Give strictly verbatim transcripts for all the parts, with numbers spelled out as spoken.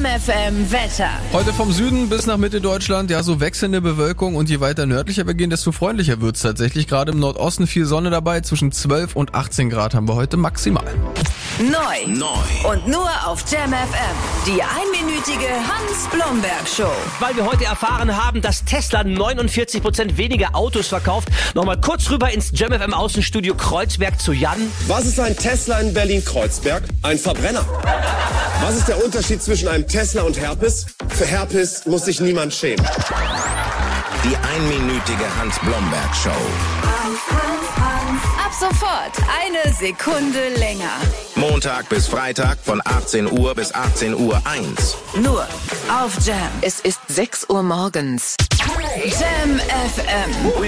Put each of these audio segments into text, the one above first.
Jam F M Wetter. Heute vom Süden bis nach Mitte Deutschland, ja, so wechselnde Bewölkung und je weiter nördlicher wir gehen, desto freundlicher wird's tatsächlich. Gerade im Nordosten viel Sonne dabei, zwischen zwölf und achtzehn Grad haben wir heute maximal. Neu. Neu. Und nur auf Jam F M. Die einminütige Hans-Blomberg-Show. Weil wir heute erfahren haben, dass Tesla neunundvierzig Prozent weniger Autos verkauft. Nochmal kurz rüber ins Jam F M Außenstudio Kreuzberg zu Jan. Was ist ein Tesla in Berlin-Kreuzberg? Ein Verbrenner. Was ist der Unterschied zwischen einem Tesla und Herpes? Für Herpes muss sich niemand schämen. Die einminütige Hans-Blomberg-Show. Ab sofort eine Sekunde länger. Montag bis Freitag von achtzehn Uhr bis achtzehn Uhr eins. Nur auf Jam. Es ist sechs Uhr morgens. Jam F M.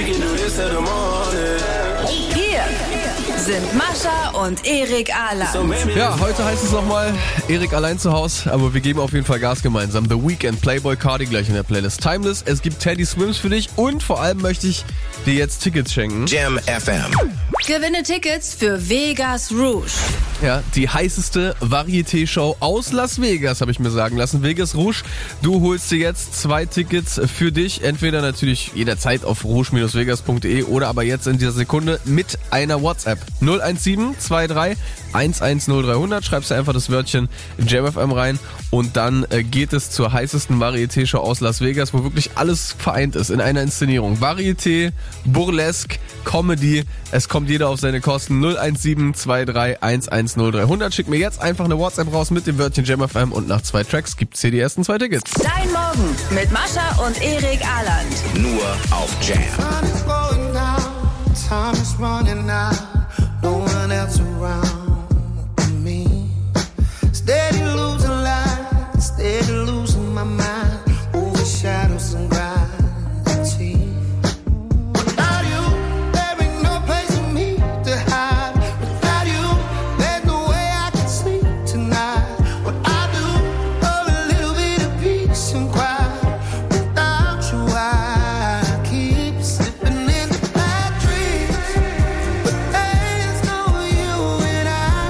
Hier sind Mascha und Erik Aland. Ja, heute heißt es nochmal Erik allein zu Hause, aber wir geben auf jeden Fall Gas gemeinsam. The Weeknd, Playboy Cardi gleich in der Playlist. Timeless, es gibt Teddy Swims für dich und vor allem möchte ich dir jetzt Tickets schenken. Jam F M. Gewinne Tickets für Vegas Rouge. Ja, die heißeste Varieté-Show aus Las Vegas, habe ich mir sagen lassen. Vegas Rouge, du holst dir jetzt zwei Tickets für dich. Entweder natürlich jederzeit auf rouge Bindestrich vegas Punkt de oder aber jetzt in dieser Sekunde mit einer WhatsApp. null eins sieben zwei drei eins eins null drei hundert. Schreibst du einfach das Wörtchen Jam F M rein und dann äh, geht es zur heißesten Varieté-Show aus Las Vegas, wo wirklich alles vereint ist in einer Inszenierung. Varieté, Burlesque, Comedy, es kommt jeder auf seine Kosten. null eins sieben zwei drei eins eins null drei hundert. Schick mir jetzt einfach eine WhatsApp raus mit dem Wörtchen Jam F M und nach zwei Tracks gibt's hier die ersten zwei Tickets. Dein Morgen mit Mascha und Erik Aland. Nur auf Jam. Time is going down, time is running out, no one else around but me. Steady losing light, steady losing my mind, over shadows and gravity. Without you, there ain't no place for me to hide. Without you, there's no way I can sleep tonight. What I do for a little bit of peace and quiet. Without you, I keep slipping into bad dreams. But there's no you and I.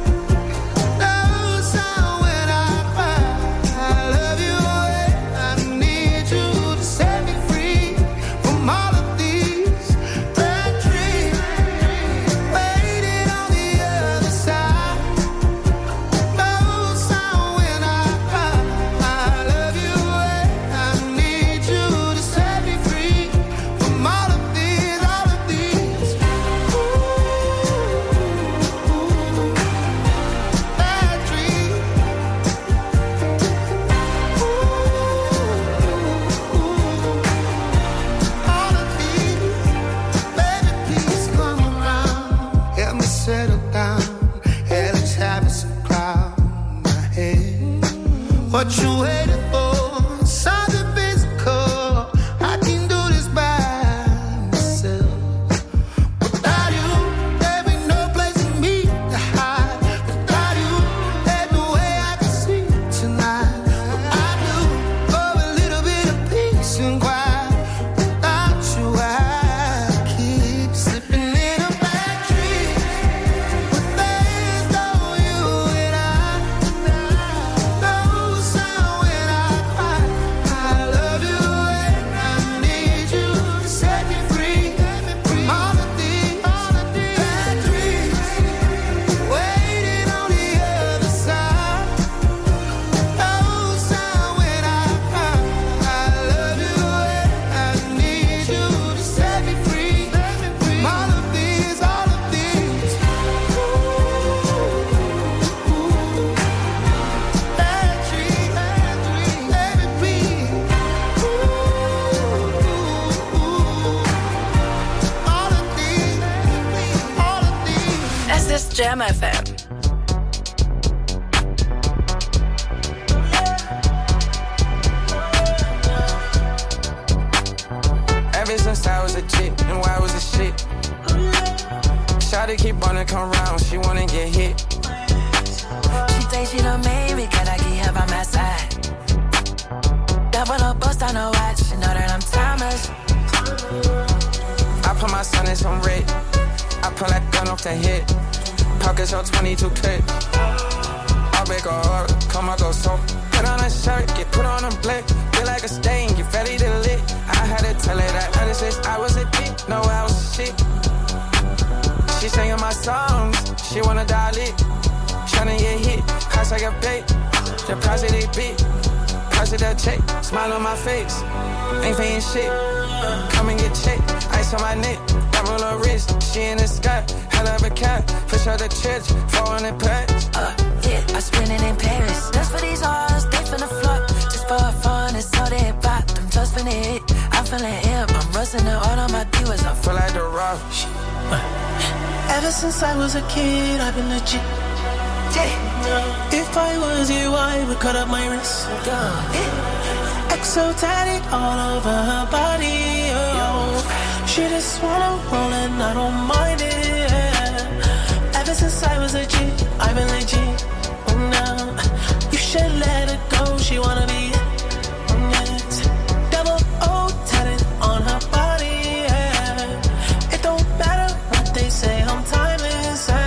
No sound when I cry. I love you and I need you to set me free from all of these bad dreams. Waiting on the other side. No sound when I cry. I love you and I need you to set me free from all of these, all of these bad dreams. All of these, baby, please come around. Help me settle down. Hell is having some cloud in my head. What you waiting for? Something physical. I can do this by myself. Without you, there ain't no place for me to hide. Without you, there's no way I can sleep tonight. What I do for a little bit of peace and quiet. Without you, I keep slipping in a bad dream. But there's no you and I. No sound when I cry. I love you and I need you to set me free from all of these bad dreams. Waiting on the other side. No sound when I cry. I love you and I need you to set me free from all of these, all of these bad dreams. Baby, please. All of these, all of these. Es ist Jam F M. Ever since I was a chick, and why was a shit? Shawty keep wanna come round, she wanna get hit. She think she done made me, cause I keep her by my side. Double up, bust on her watch, she know that I'm timeless. I put my son in some red, I pull that gun off the hip. Pockets on twenty-two clip. I beg her, come I go so. Put on a shirt, get put on a blick. Feel like a stain, get ready to lit. I had to tell her that other since I was a dick. No, I was a shit. She singing my songs, she wanna dial it. Tryna get hit, house like a bait. Deposit a bit, deposit that check. Smile on my face, ain't paying shit. Come and get checked, ice on my neck. Double her wrist, she in the sky. Hell of a cat, fish out the church. four hundred packs. Uh, yeah, I spend it in Paris. Just for these hours, they finna flood. Just for fun, it's all they pop. I'm just finna hit, I'm feeling hip. I'm rusting it all on my divas. I feel like the rock. Ever since I was a kid, I've been legit. If I was you, I would cut up my wrist. X O tatted all over her body. Oh. She just wanna roll and I don't mind it. Ever since I was a G, I've been legit. Oh, no. You should let her go, she wanna be it. Double O tatted on her body. Yeah. It don't matter what they say, I'm timeless. Yeah.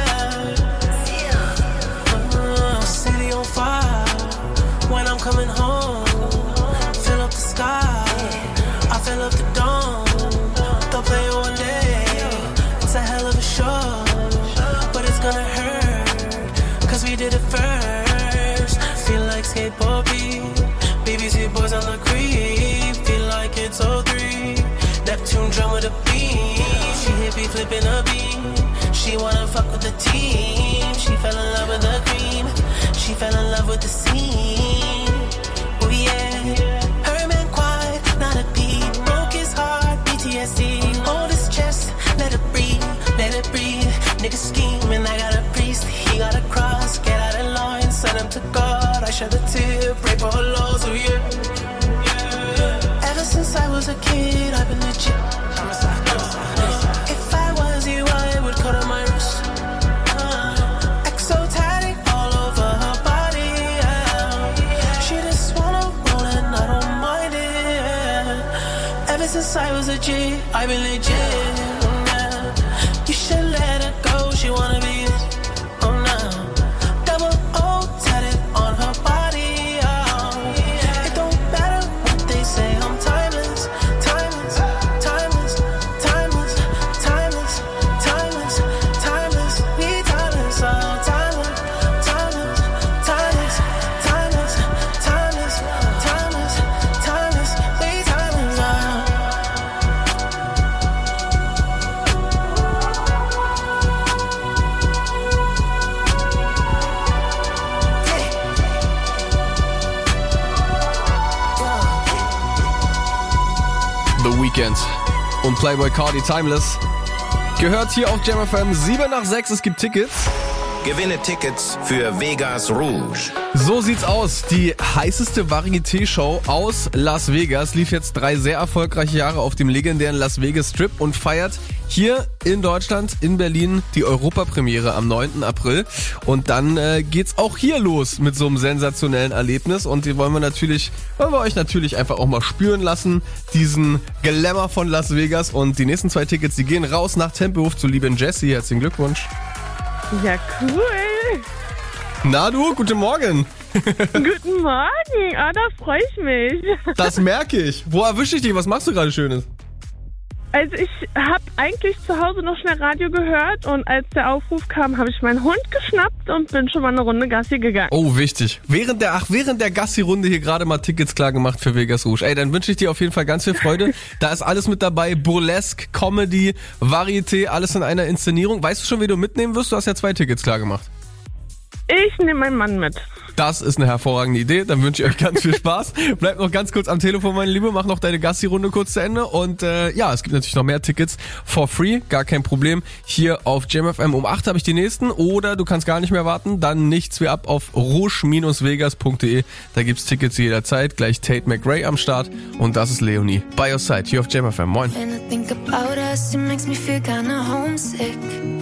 When I'm coming home, fill up the sky, I fill up the dome. They'll play it one day, it's a hell of a show, but it's gonna hurt, cause we did it first. Feel like skateboard beat, B B C boys on the creep. Feel like it's oh three, Neptune drum with a beat. She hit me flipping a beat, she wanna fuck with the team. She fell in love with the cream, she fell in love with the scene. Oh yeah, her man quiet, not a peep. Broke his heart, P T S D. Hold his chest, let it breathe, let it breathe. Nigga scheming, I got a priest, he got a cross. Get out of line, send him to God. I shed a tear, pray for her lows, oh yeah. yeah. Ever since I was a kid, I've been legit. If I was you, I would cut on my wrist. Since I was a G, I've been legit. Yeah. You should let her go, she wanna be it. Oh no, double O tatted on her body. Oh. It don't matter what they say, I'm timeless, timeless, timeless, timeless, timeless, timeless, timeless, we timeless, oh timeless, timeless, timeless, timeless, timeless, timeless, timeless, we timeless, oh. The Weeknd und Playboy Cardi Timeless. Gehört hier auf Jam F M, sieben nach sechs, es gibt Tickets. Gewinne Tickets für Vegas Rouge. So sieht's aus. Die heißeste Varieté-Show aus Las Vegas lief jetzt drei sehr erfolgreiche Jahre auf dem legendären Las Vegas Strip und feiert hier in Deutschland, in Berlin, die Europapremiere am neunten April. Und dann äh, geht's auch hier los mit so einem sensationellen Erlebnis. Und die wollen wir natürlich, wollen wir euch natürlich einfach auch mal spüren lassen, diesen Glamour von Las Vegas. Und die nächsten zwei Tickets, die gehen raus nach Tempelhof zu lieben Jessie. Herzlichen Glückwunsch. Ja, cool. Na du, guten Morgen. Guten Morgen, ah, da freue ich mich. Das merke ich. Wo erwische ich dich? Was machst du gerade Schönes? Also ich habe eigentlich zu Hause noch schnell Radio gehört und als der Aufruf kam, habe ich meinen Hund geschnappt und bin schon mal eine Runde Gassi gegangen. Oh, wichtig. Während der, ach, während der Gassi-Runde hier gerade mal Tickets klar gemacht für Vegas Rouge. Ey, dann wünsche ich dir auf jeden Fall ganz viel Freude. Da ist alles mit dabei. Burlesque, Comedy, Varieté, alles in einer Inszenierung. Weißt du schon, wie du mitnehmen wirst? Du hast ja zwei Tickets klar gemacht. Ich nehme meinen Mann mit. Das ist eine hervorragende Idee. Dann wünsche ich euch ganz viel Spaß. Bleibt noch ganz kurz am Telefon, meine Liebe. Mach noch deine Gassi-Runde kurz zu Ende. Und äh, ja, es gibt natürlich noch mehr Tickets for free. Gar kein Problem. Hier auf Jam F M um acht habe ich die nächsten. Oder du kannst gar nicht mehr warten. Dann nichts wie ab auf rouge vegas punkt de. Da gibt's Tickets jederzeit. Gleich Tate McRae am Start. Und das ist Leonie. By your side. Hier auf Jam F M. Moin. When I think about us, it makes me feel kinda homesick.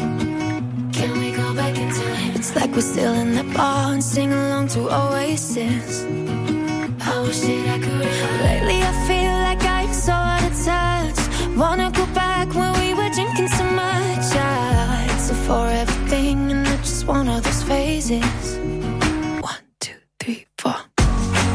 Can we go back in time? It's like we're still in the bar and sing along to Oasis. I wish that I could. Lately I feel like I'm so out of touch. Wanna go back when we were drinking so much. Yeah, it's a forever thing and I just want all those phases. One, two, three, four.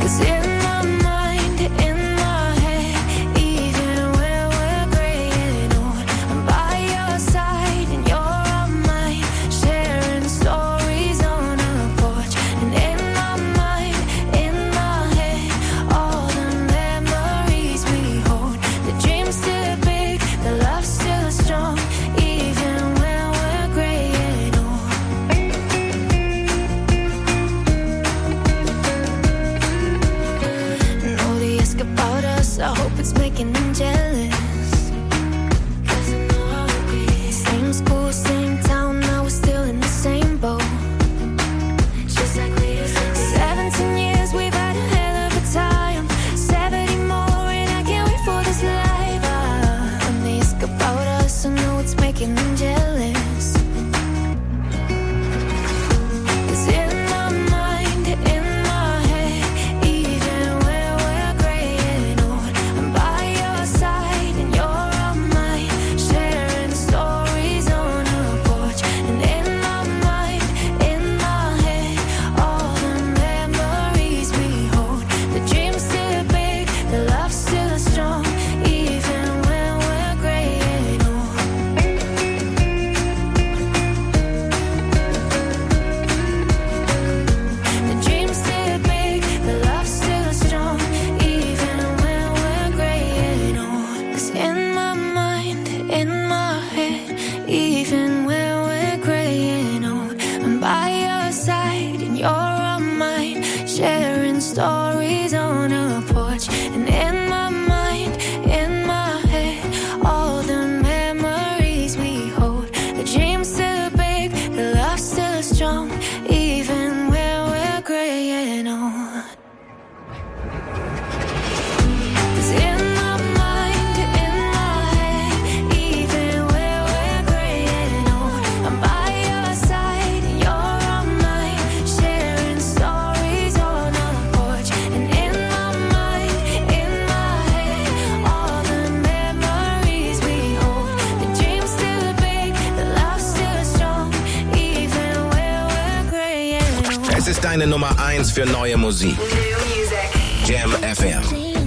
deine Nummer eins für neue Musik. Jam F M.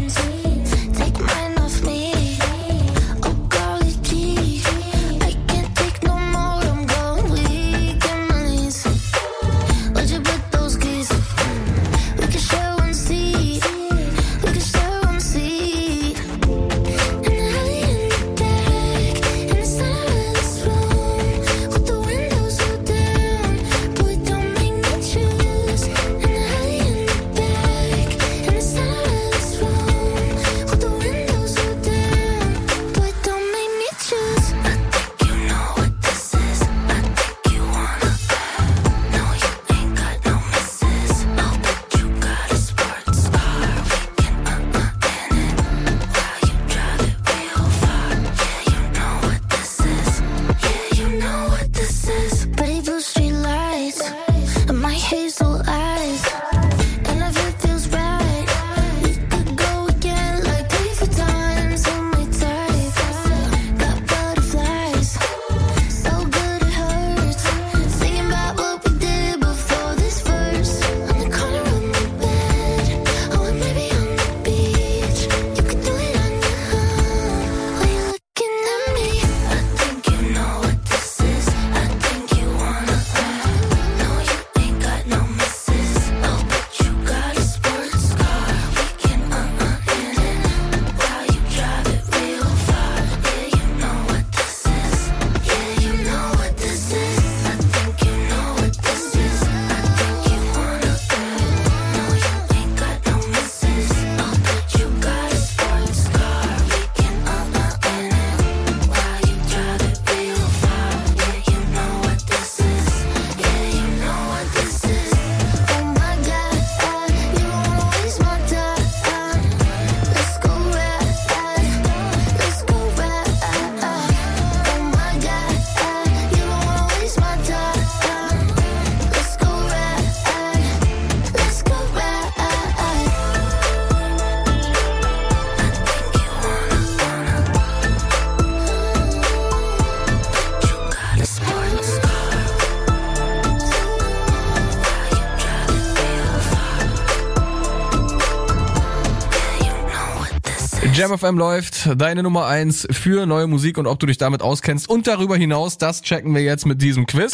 Jam F M läuft, deine Nummer eins für neue Musik und ob du dich damit auskennst. Und darüber hinaus, das checken wir jetzt mit diesem Quiz.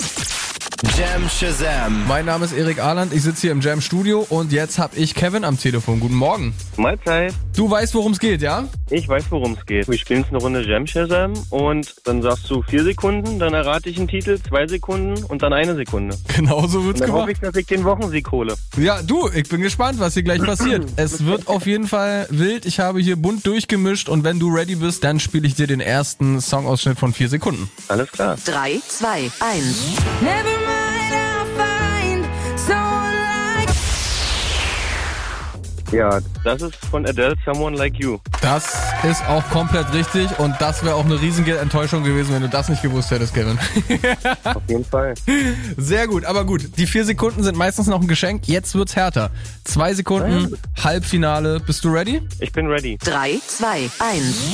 Jam Shazam. Mein Name ist Erik Ahland, ich sitze hier im Jam Studio und jetzt habe ich Kevin am Telefon. Guten Morgen. Mahlzeit. Du weißt, worum es geht, ja? Ich weiß, worum es geht. Wir spielen jetzt eine Runde Jam Shazam und dann sagst du vier Sekunden, dann errate ich einen Titel, zwei Sekunden und dann eine Sekunde. Genau so wird's gemacht. Dann hoffe gemacht. ich, dass ich den Wochensieg hole. Ja, du, ich bin gespannt, was hier gleich passiert. Es wird auf jeden Fall wild. Ich habe hier bunt durchgemischt und wenn du ready bist, dann spiele ich dir den ersten Songausschnitt von vier Sekunden. Alles klar. drei, zwei, eins. Ja, das ist von Adele, Someone Like You. Das ist auch komplett richtig und das wäre auch eine riesige Enttäuschung gewesen, wenn du das nicht gewusst hättest, Kevin. Auf jeden Fall. Sehr gut, aber gut. Die vier Sekunden sind meistens noch ein Geschenk. Jetzt wird's härter. Zwei Sekunden, ja. Halbfinale. Bist du ready? Ich bin ready. drei, zwei, eins.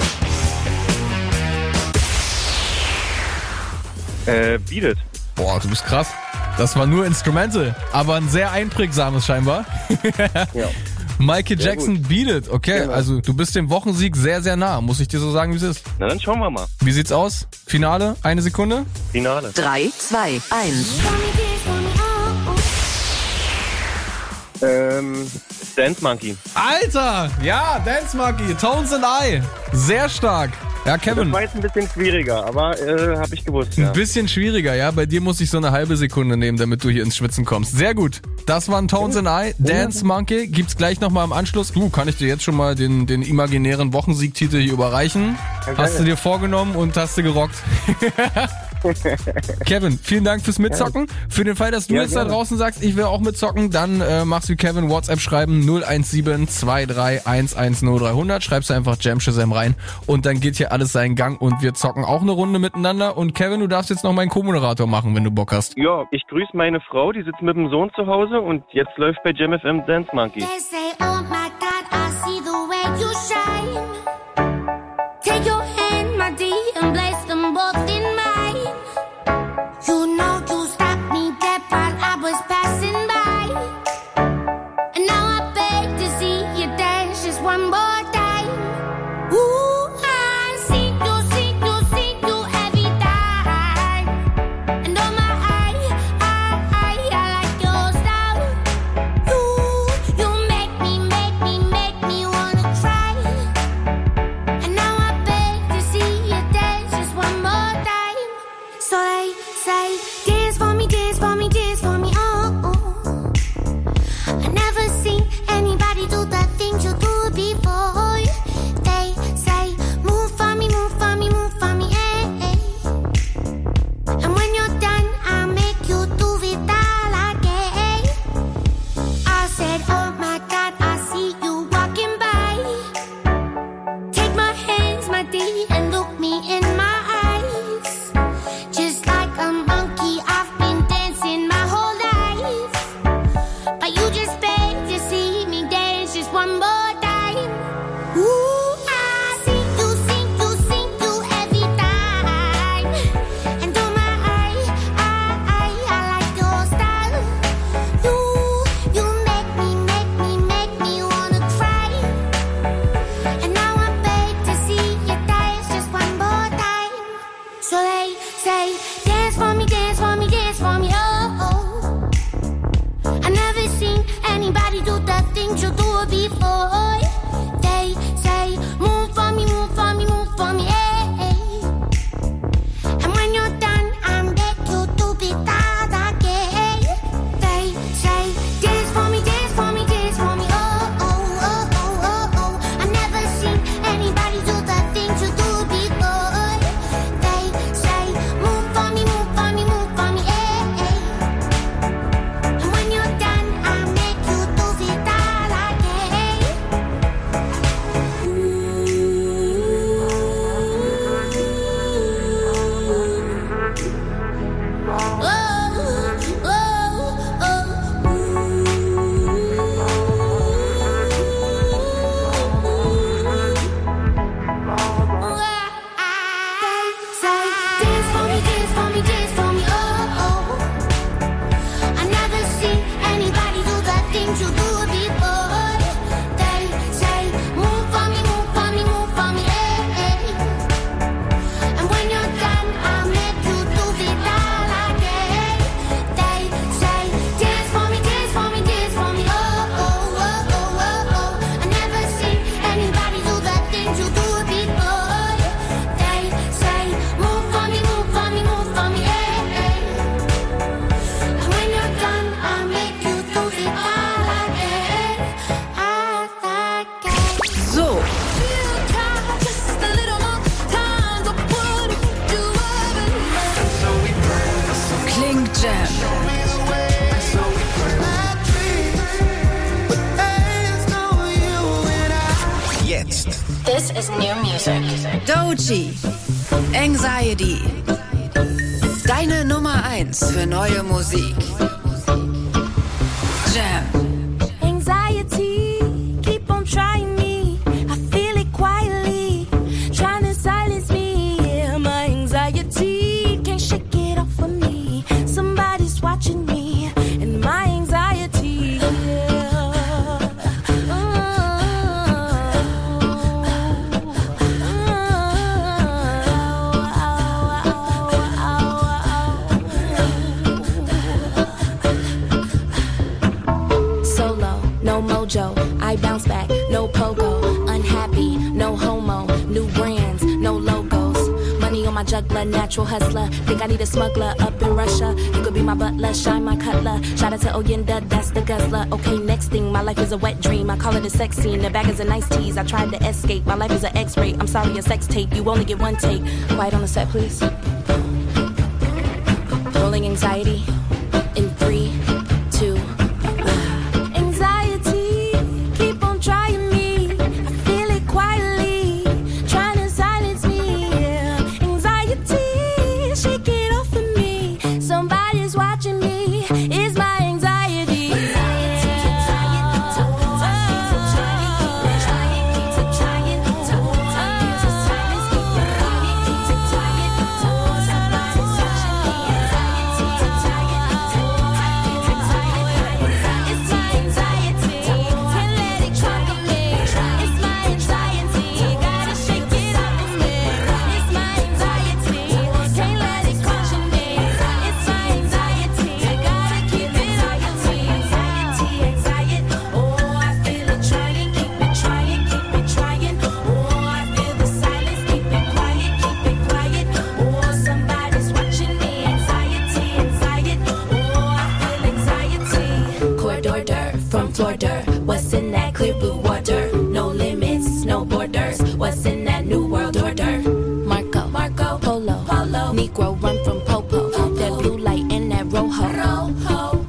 Äh, Beat It. Boah, du bist krass. Das war nur Instrumental, aber ein sehr einprägsames scheinbar. Ja. Michael Sehr Jackson, gut. Beat It. Okay, Genau. also du bist dem Wochensieg sehr, sehr nah. Muss ich dir so sagen, wie es ist? Na dann schauen wir mal. Wie sieht's aus? Finale? Eine Sekunde? Finale. drei, zwei, eins. Ähm, Dance Monkey. Alter! Ja, Dance Monkey, Tones and I. Sehr stark. Ja, Kevin. Das war jetzt ein bisschen schwieriger, aber äh, habe ich gewusst, ja. Ein bisschen schwieriger, ja. Bei dir muss ich so eine halbe Sekunde nehmen, damit du hier ins Schwitzen kommst. Sehr gut. Das waren Tones and I. Dance Monkey gibt's gleich nochmal im Anschluss. Du, kann ich dir jetzt schon mal den, den imaginären Wochensiegtitel hier überreichen? Okay. Hast du dir vorgenommen und hast du gerockt. Kevin, vielen Dank fürs Mitzocken. Für den Fall, dass du Ja, jetzt gerne. da draußen sagst, ich will auch mitzocken, dann äh, machst du Kevin WhatsApp schreiben null eins sieben zwei drei eins eins null drei null null. Schreibst du einfach Jam Shazam rein und dann geht hier alles seinen Gang und wir zocken auch eine Runde miteinander. Und Kevin, du darfst jetzt noch meinen Co-Moderator machen, wenn du Bock hast. Ja, ich grüße meine Frau, die sitzt mit dem Sohn zu Hause und jetzt läuft bei Jam F M Dance Monkey. They say, oh my God, I see the way you shine. Take your hand, my dear, and place them both in mine. You know you stopped me dead while I was passing by. Doechii, Anxiety. Deine Nummer eins für neue Musik. Jam. Anxiety, keep on trying me. I feel it quietly, trying to silence me. Yeah, my anxiety can't shake it off of me. Somebody's watching me, and my anxiety. Yeah. I bounce back, no pogo, unhappy, no homo, new brands, no logos, money on my juggler, natural hustler, think I need a smuggler up in Russia, you could be my butler, shine my cutler, shout out to Oyenda, that's the guzzler, okay next thing, my life is a wet dream, I call it a sex scene, the bag is a nice tease, I tried to escape, my life is an x-ray, I'm sorry a sex tape, you only get one take, quiet on the set please, rolling anxiety, in three, two, what's in that clear blue water? No limits, no borders. What's in that new world order? Marco, Marco, Polo, Polo, Negro run from Popo. Popo. That blue light and that rojo. Rojo.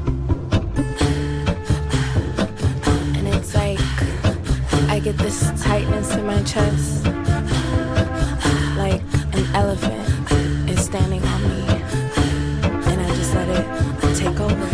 And it's like I get this tightness in my chest, like an elephant is standing on me, and I just let it take over.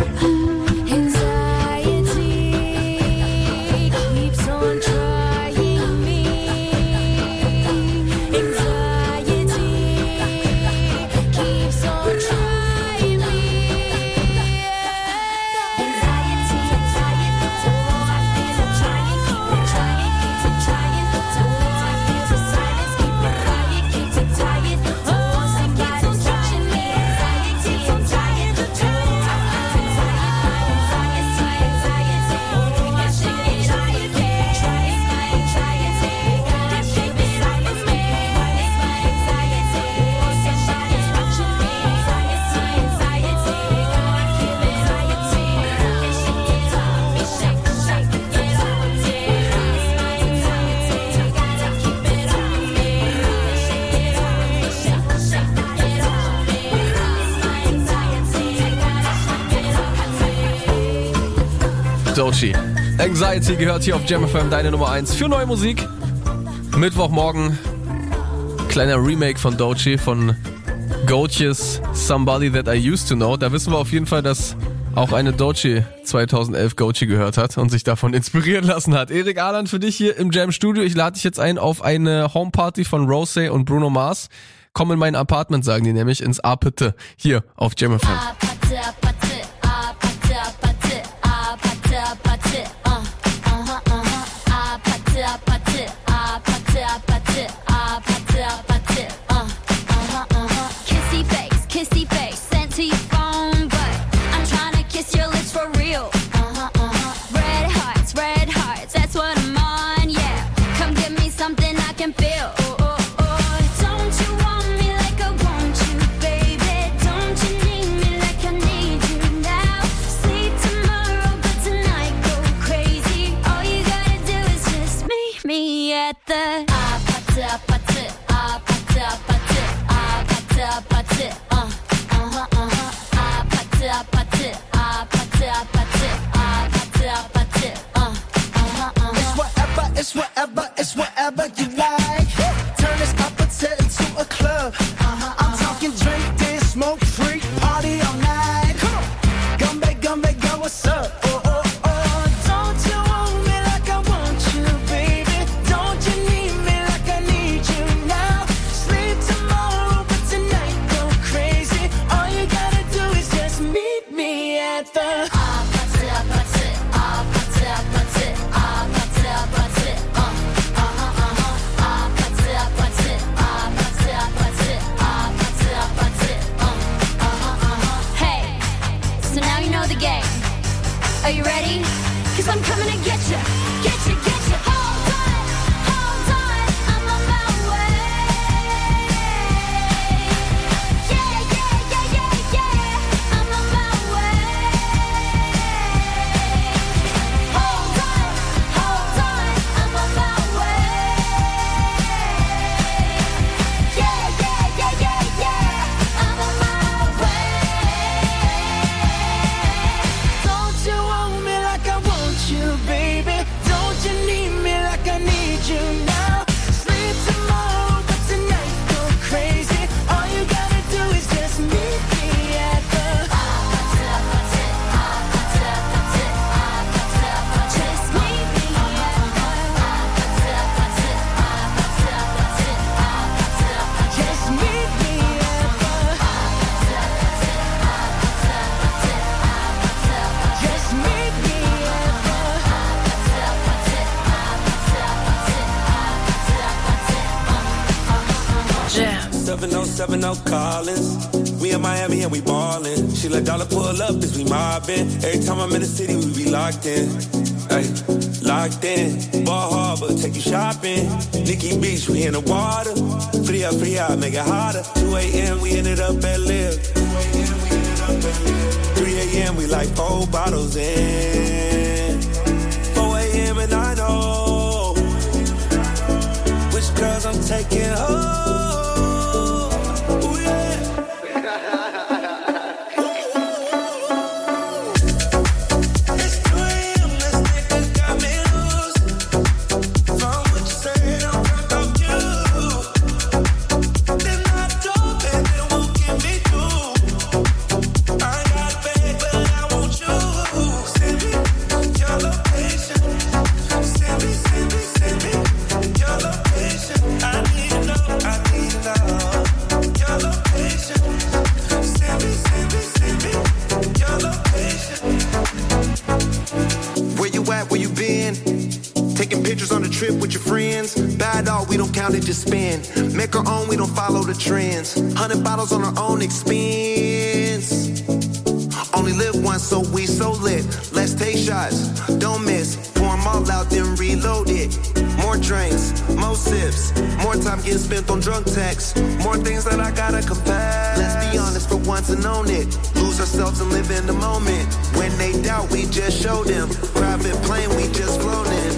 Doechii. Anxiety gehört hier auf Jam F M, deine Nummer eins für neue Musik. Mittwochmorgen, kleiner Remake von Doechii, von Goatjes Somebody That I Used To Know. Da wissen wir auf jeden Fall, dass auch eine Doechii zweitausendelf Goatji gehört hat und sich davon inspirieren lassen hat. Erik Ahland für dich hier im Jam Studio. Ich lade dich jetzt ein auf eine Homeparty von Rosé und Bruno Mars. Komm in mein Apartment, sagen die nämlich, ins Apete hier auf Jam F M. Don't you want me like I want you, baby? Don't you need me like I seven oh seven oh Collins. We in Miami and we ballin'. She let dollar pull up as we mobbin'. Every time I'm in the city, we be locked in. Ay, locked in. Ball Harbor, take you shopping. Nikki Beach, we in the water. Free up, free out, make it hotter. two a.m. we ended up at Live. three a.m. we like four bottles in. four a.m. and I know which girls I'm taking home. Just spend, make our own, we don't follow the trends. Hundred bottles on our own expense. Only live once, so we so lit. Let's take shots, don't miss. Pour them all out, then reload it. More drinks, more sips. More time getting spent on drunk texts. More things that I gotta confess. Let's be honest for once and own it. Lose ourselves and live in the moment. When they doubt, we just show them. Private plane, we just flown in.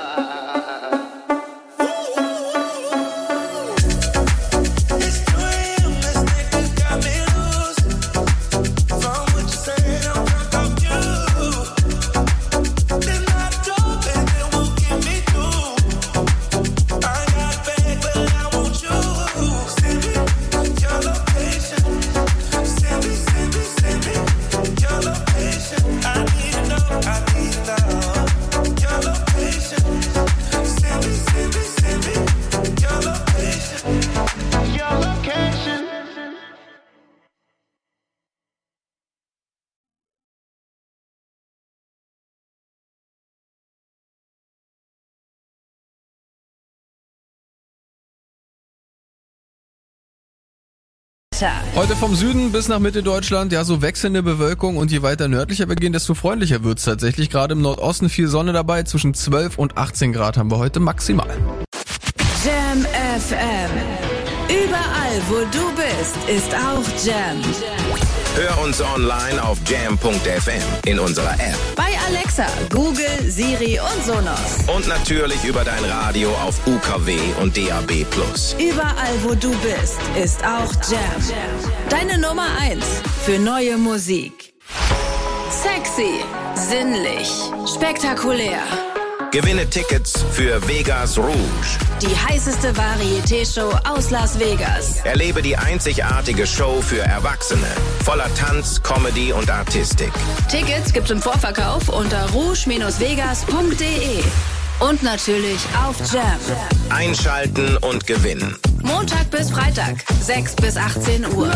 Heute vom Süden bis nach Mitte Deutschland, ja, so wechselnde Bewölkung, und je weiter nördlicher wir gehen, desto freundlicher wird's tatsächlich. Gerade im Nordosten viel Sonne dabei, zwischen zwölf und achtzehn Grad haben wir heute maximal. Jam F M. Überall, wo du bist, ist auch Jam. Hör uns online auf jam punkt f m, in unserer App, bei Alexa, Google, Siri und Sonos. und natürlich über dein Radio auf U K W und D A B plus. Überall, wo du bist, ist auch Jam. Deine Nummer eins für neue Musik. Sexy, sinnlich, spektakulär. Gewinne Tickets für Vegas Rouge. Die heißeste Varieté-Show aus Las Vegas. Erlebe die einzigartige Show für Erwachsene. Voller Tanz, Comedy und Artistik. Tickets gibt's im Vorverkauf unter rouge Bindestrich vegas Punkt de. Und natürlich auf Jam. Einschalten und gewinnen. Montag bis Freitag, sechs bis achtzehn Uhr.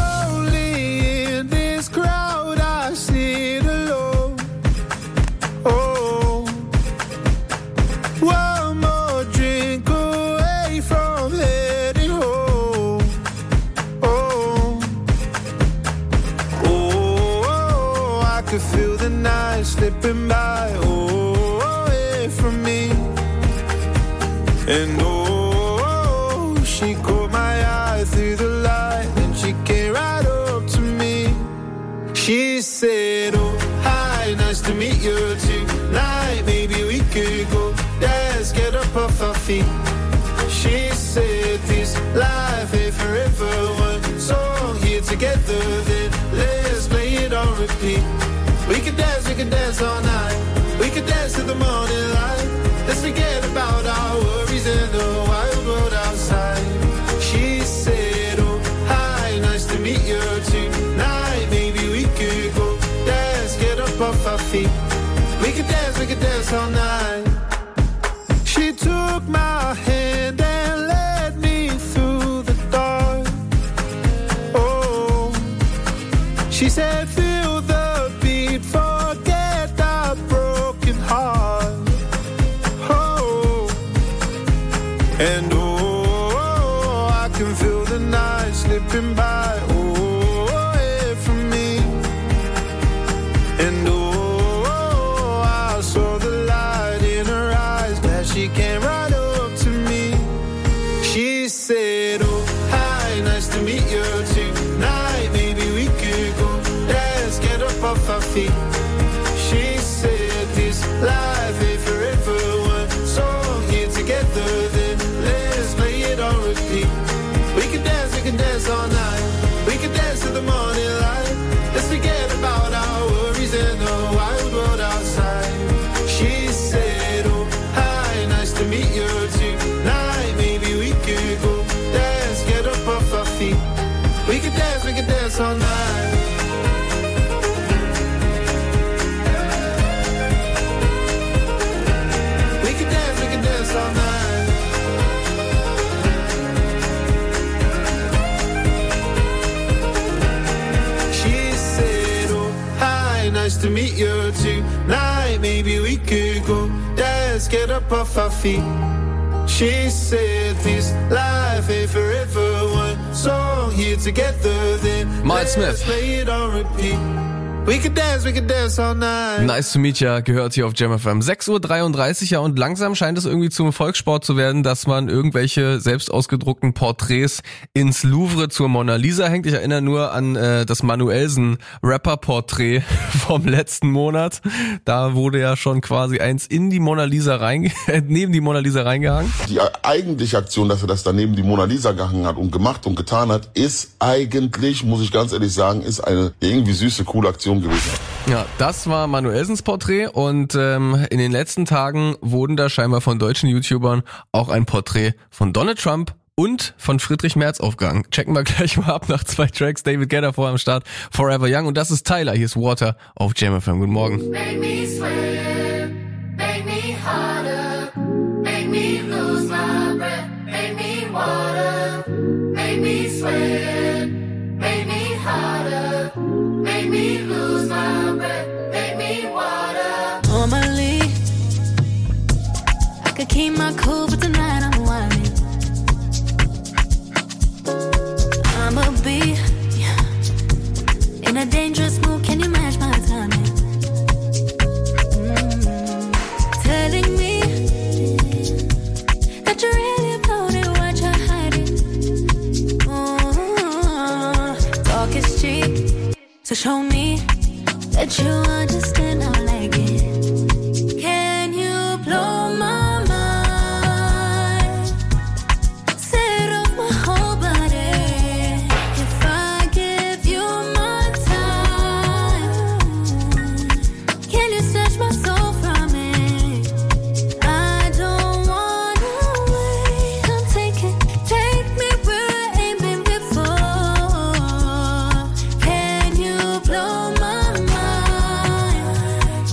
One more drink away from heading home. Oh, oh, oh, I could feel the night slipping by. Oh, away from me. And oh, she caught my eye through the light, and she came right up to me. She said, oh, hi, nice to meet you tonight. Maybe we could go dance, get up off our feet. She said this life ain't forever. One song here together, then let's play it on repeat. We could dance, we could dance all night. We could dance to the morning light. Let's forget about our worries in the wild world outside. She said, oh, hi, nice to meet you tonight. Maybe we could go dance, get up off our feet. We could dance, we could dance all night. She took my hand and led me through the dark. Oh, she said, feel the beat, forget our broken heart. Oh, and oh, I can feel the night slip slipping by, oh, away from me. And oh, I saw the light in her eyes, glad she came right up to me. She said, oh, hi, nice to meet you tonight. Maybe we could go dance, get up off our feet. She said, this life ain't forever, one song here together, then let's play it on repeat. We can dance, we can dance all night. We can dance to the morning light. Let's forget about our worries and the wild world outside. She said, oh, hi, nice to meet you tonight. Maybe we could go dance, get up off our feet. We can dance, we can dance all night. We can dance, we can dance all night. She said, oh, hi, nice to meet you tonight. Maybe we could go dance, get up off our feet. She said, this life ain't forever, one song here together, then Miles Smith. Play it on repeat. We can dance, we can dance all night. Nice to meet ya, gehört hier auf Jam F M. sechs Uhr dreiunddreißig, ja, und langsam scheint es irgendwie zum Volkssport zu werden, dass man irgendwelche selbst ausgedruckten Porträts ins Louvre zur Mona Lisa hängt. Ich erinnere nur an äh, das Manuelsen-Rapper-Porträt vom letzten Monat. Da wurde ja schon quasi eins in die Mona Lisa reinge neben die Mona Lisa reingehangen. Die eigentliche Aktion dafür, dass daneben die Mona Lisa gehangen hat und gemacht und getan hat, ist eigentlich, muss ich ganz ehrlich sagen, ist eine irgendwie süße, coole Aktion gewesen. Ja, das war Manuelsens Porträt und ähm, in den letzten Tagen wurden da scheinbar von deutschen YouTubern auch ein Porträt von Donald Trump und von Friedrich Merz aufgehangen. Checken wir gleich mal ab nach zwei Tracks. David Guetta vor am Start, Forever Young, und das ist Tyler. Hier ist Water auf Jam F M. Guten Morgen. Make me sweat, make me harder, make me lose my breath, make me water, make me sweat, make me harder, make me lose my breath, make me water. Normally, I could keep my cool, but tonight I'm whining. I'ma be in a dangerous mood. Can you match my timing? Mm. Telling me that you really about it, what you're hiding. Oh, talk is cheap, so show me that you understand how I like it. Can you blow my mind? Set off my whole body. If I give you my time, can you snatch my soul from it? I don't wanna wait. I'm taking, take me where I ain't been before. Can you blow my mind?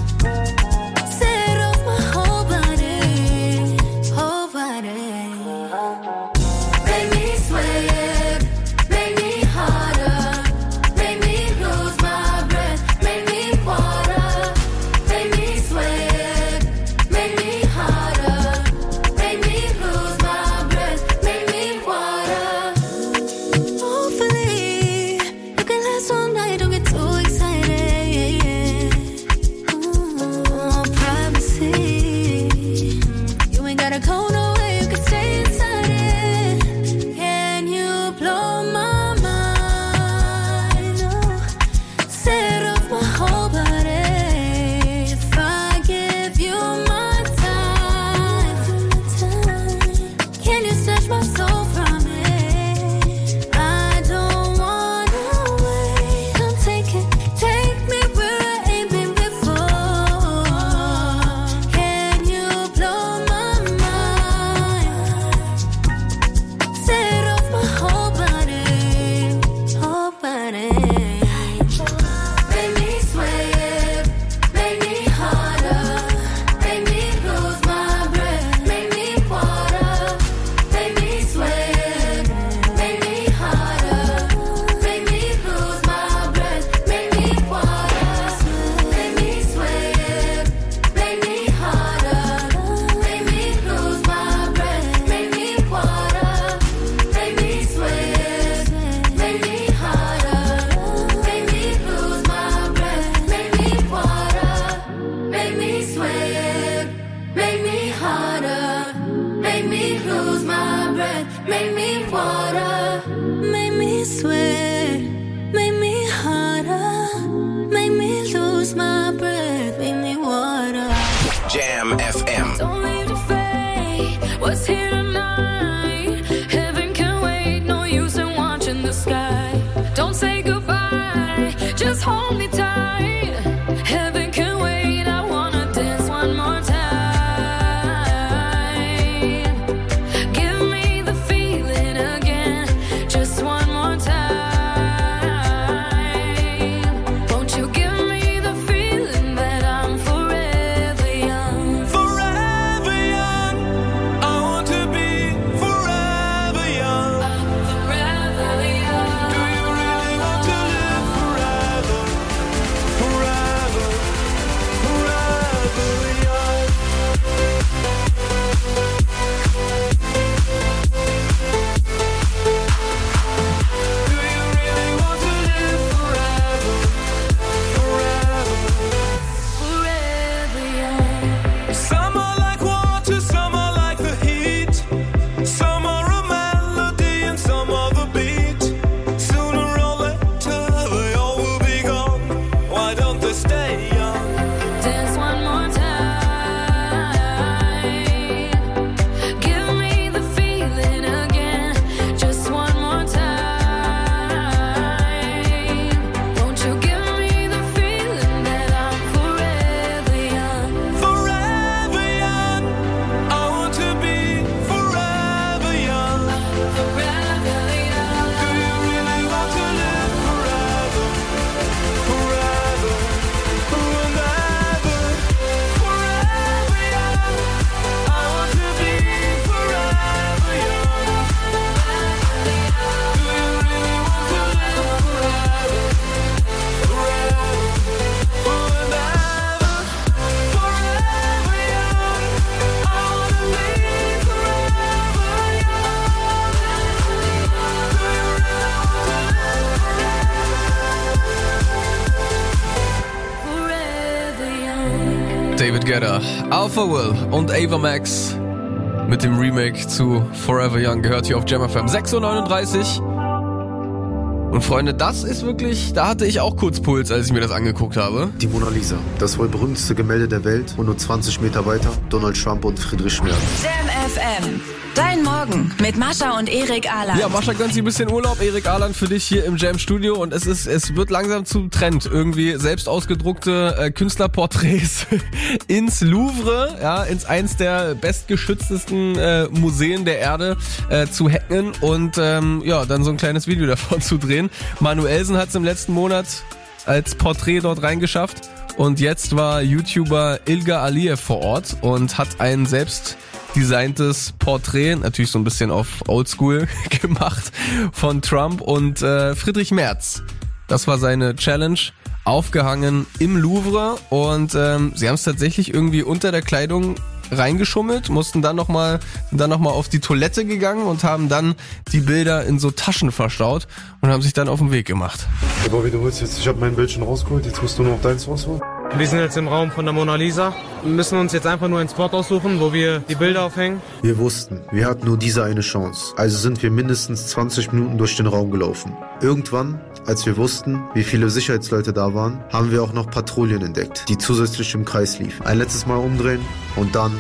David Guetta, Alpha Will und Ava Max mit dem Remake zu Forever Young gehört hier auf Jam F M. sechs Uhr neununddreißig. Und Freunde, das ist wirklich, da hatte ich auch kurz Puls, als ich mir das angeguckt habe. Die Mona Lisa, das wohl berühmteste Gemälde der Welt und nur zwanzig Meter weiter Donald Trump und Friedrich Merz. Jam F M, dein Morgen mit Mascha und Erik Ahland. Ja, Mascha gönnt sich ein bisschen Urlaub, Erik Ahland für dich hier im Jam Studio und es ist, es wird langsam zum Trend, irgendwie selbst ausgedruckte äh, Künstlerporträts ins Louvre, ja, ins eins der bestgeschütztesten äh, Museen der Erde äh, zu hacken und ähm, ja, dann so ein kleines Video davon zu drehen. Manuelsen hat es im letzten Monat als Porträt dort reingeschafft und jetzt war YouTuber Ilgar Aliyev vor Ort und hat ein selbst designtes Porträt, natürlich so ein bisschen auf Oldschool gemacht, von Trump und äh, Friedrich Merz. Das war seine Challenge, aufgehangen im Louvre und ähm, sie haben es tatsächlich irgendwie unter der Kleidung reingeschummelt, mussten dann nochmal dann noch mal auf die Toilette gegangen und haben dann die Bilder in so Taschen verstaut und haben sich dann auf den Weg gemacht. Hey Bobby, du holst jetzt, ich habe mein Bildchen rausgeholt, jetzt musst du nur noch deins rausholen. Wir sind jetzt im Raum von der Mona Lisa. Wir müssen uns jetzt einfach nur einen Spot aussuchen, wo wir die Bilder aufhängen. Wir wussten, wir hatten nur diese eine Chance. Also sind wir mindestens zwanzig Minuten durch den Raum gelaufen. Irgendwann, als wir wussten, wie viele Sicherheitsleute da waren, haben wir auch noch Patrouillen entdeckt, die zusätzlich im Kreis liefen. Ein letztes Mal umdrehen und dann...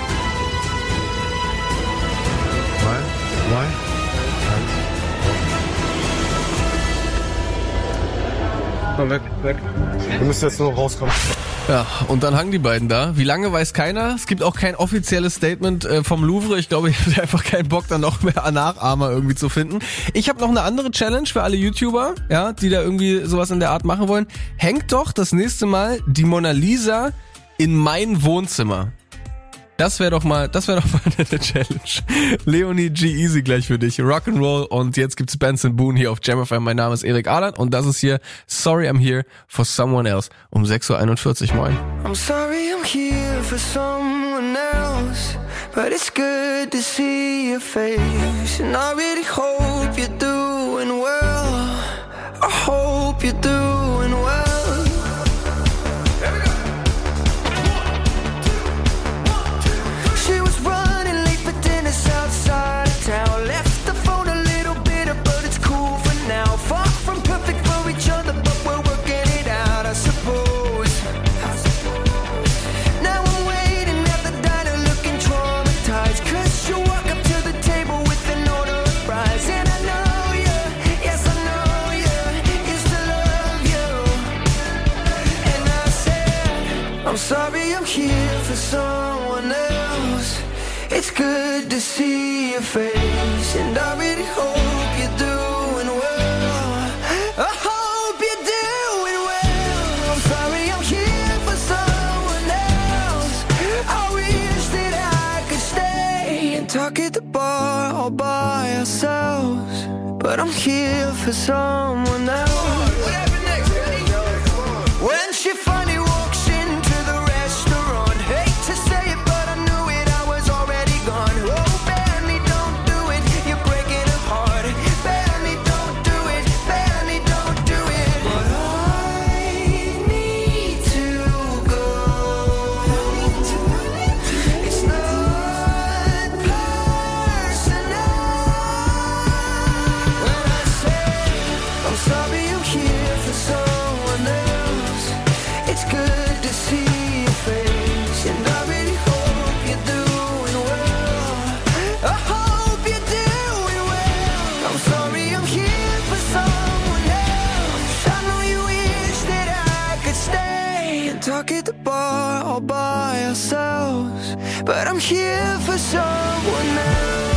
Drei, zwei, eins... Komm, weg, weg. Du musst jetzt nur rauskommen. Ja, und dann hangen die beiden da. Wie lange, weiß keiner. Es gibt auch kein offizielles Statement äh, vom Louvre. Ich glaube, ich habe einfach keinen Bock, dann noch mehr Nachahmer irgendwie zu finden. Ich habe noch eine andere Challenge für alle YouTuber, ja, die da irgendwie sowas in der Art machen wollen. Hängt doch das nächste Mal die Mona Lisa in mein Wohnzimmer. Das wäre doch mal, das wäre doch mal eine Challenge. Leonie G Easy gleich für dich. Rock'n'Roll und jetzt gibt's Benson Boone hier auf Jam F M. Mein Name ist Erik Ahland und das ist hier Sorry I'm Here for Someone Else um sechs Uhr einundvierzig. Moin. I'm sorry I'm here for someone else, but it's good to see your face. And I really hope you're doing well. I hope you're doing well. Outside of town, left the phone a little bitter, but it's cool for now. Far from perfect for each other, but we're working it out, I suppose. Now I'm waiting at the diner looking traumatized, cause you walk up to the table with an order of fries. And I know you, yes I know you, used to love you. And I said, I'm sorry I'm here for someone else. It's good to see your face, and I really hope you're doing well. I hope you're doing well. I'm sorry I'm here for someone else. I wish that I could stay and talk at the bar all by ourselves, but I'm here for someone else. When she finally walks into the restaurant, hate to say it, but I knew it, I was already gone. Oh, Benny, don't do it, you're breaking her heart. Benny, don't do it, Benny, don't do it. But I need to go. It's not personal. When I say I'm sorry I'm here for someone else, it's good to see your face, and I really hope you're doing well. I hope you're doing well. I'm sorry I'm here for someone else. I know you wish that I could stay and talk at the bar all by ourselves, but I'm here for someone else.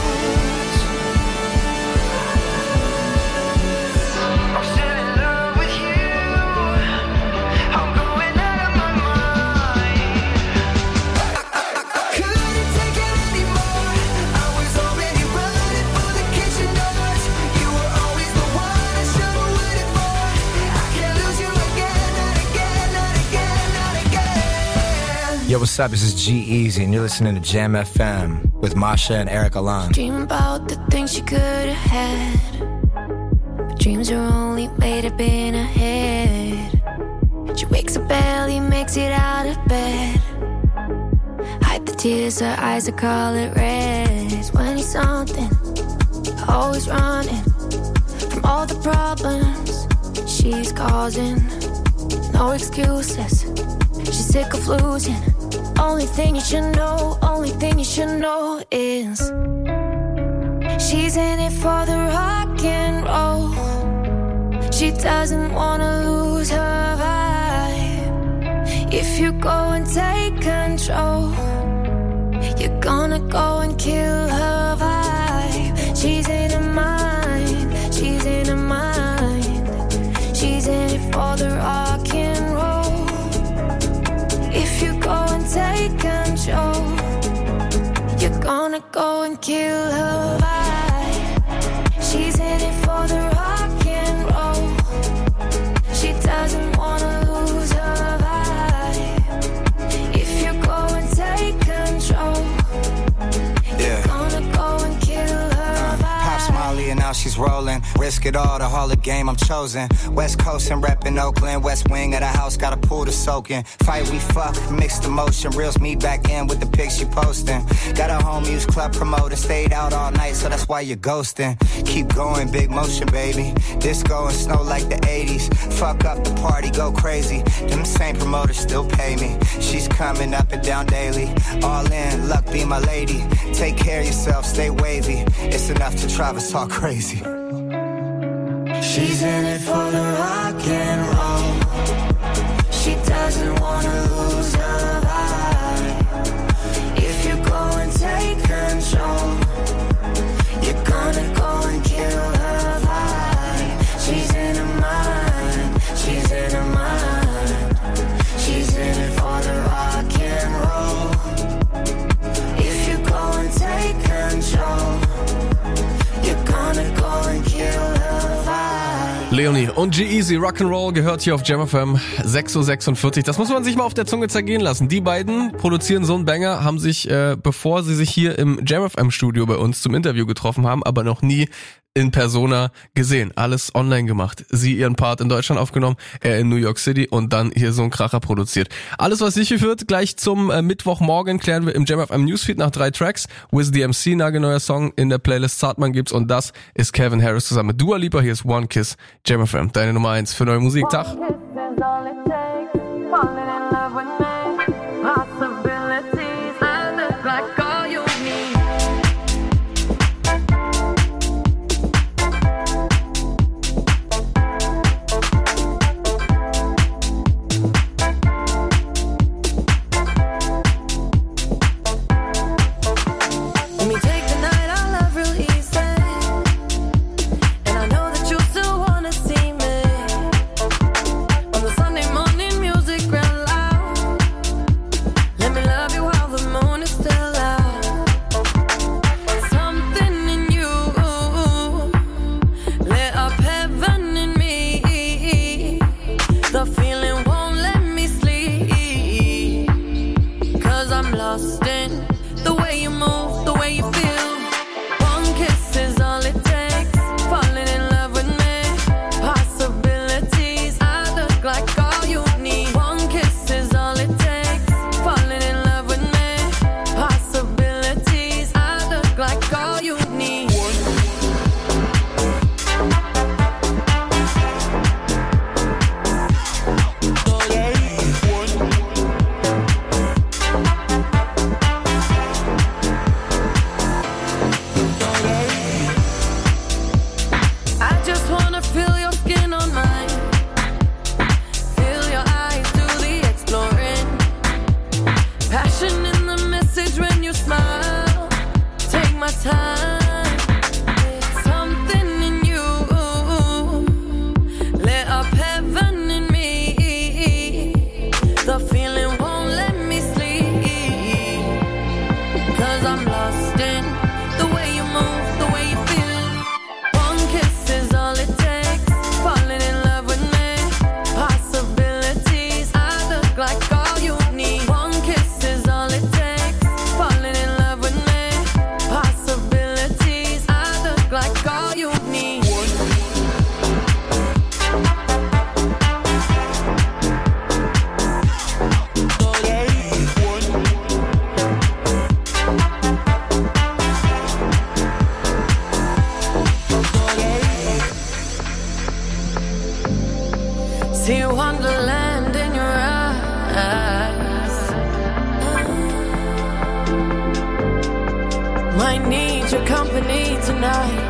I'm still in love with you. I'm going out of my mind. I couldn't take it anymore. I was already running for the kitchen doors. You were always the one I should have waited for. I can't lose you again, not again, not again, not again. Yo, what's up? This is G Easy, and you're listening to Jam F M with Masha and Erik Ahland. Dream about the things you could have had. But dreams are only made up in her head. She wakes up early, makes it out of bed. tears, her eyes are color red. When he's something, always running from all the problems she's causing. No excuses, she's sick of losing. Only thing you should know, only thing you should know is she's in it for the rock and roll. She doesn't wanna lose her vibe. If you go and take control, you're gonna go and kill her vibe. She's in her mind, she's in her mind. She's in it for the rock and roll. If you go and take control, you're gonna go and kill her vibe. She's in it for the rock and roll. She doesn't wanna lose her vibe. If you go and take control, you're gonna go and kill her vibe. Pop Molly and now she's rolling. Risk it all, the Hall of Game, I'm chosen. West Coast and reppin' Oakland. West wing of the house, got a pool to soak in. Fight, we fuck, mixed emotion. Reels me back in with the pics she posting. Got a home use club promoter. Stayed out all night, so that's why you're ghosting. Keep going, big motion, baby. Disco and snow like the eighties. Fuck up the party, go crazy. Them same promoters still pay me. She's coming up and down daily. All in, luck be my lady. Take care of yourself, stay wavy. It's enough to drive us all crazy. She's in it for the rock and roll. She doesn't wanna lose her vibe. If you go and take control, you're gonna go and kill her vibe. She's in her mind, she's in her mind. She's in it for the rock and roll. If you go and take control, you're gonna go and kill her vibe. Leonie und G-Eazy, Rock'n'Roll, gehört hier auf Jam F M. sechs Uhr sechsundvierzig. Das muss man sich mal auf der Zunge zergehen lassen. Die beiden produzieren so einen Banger, haben sich, äh, bevor sie sich hier im Jam F M Studio bei uns zum Interview getroffen haben, aber noch nie in Persona gesehen. Alles online gemacht. Sie ihren Part in Deutschland aufgenommen, er in New York City und dann hier so einen Kracher produziert. Alles, was sicher wird, gleich zum äh, Mittwochmorgen klären wir im Jam F M Newsfeed nach drei Tracks. Wiz D M C, nagelneuer Song in der Playlist Zartmann gibt's und das ist Calvin Harris zusammen mit Dua Lipa. Hier ist One Kiss, Jam F M, deine Nummer eins für neue Musik. Tag. See wonderland in your eyes. Might need your company tonight.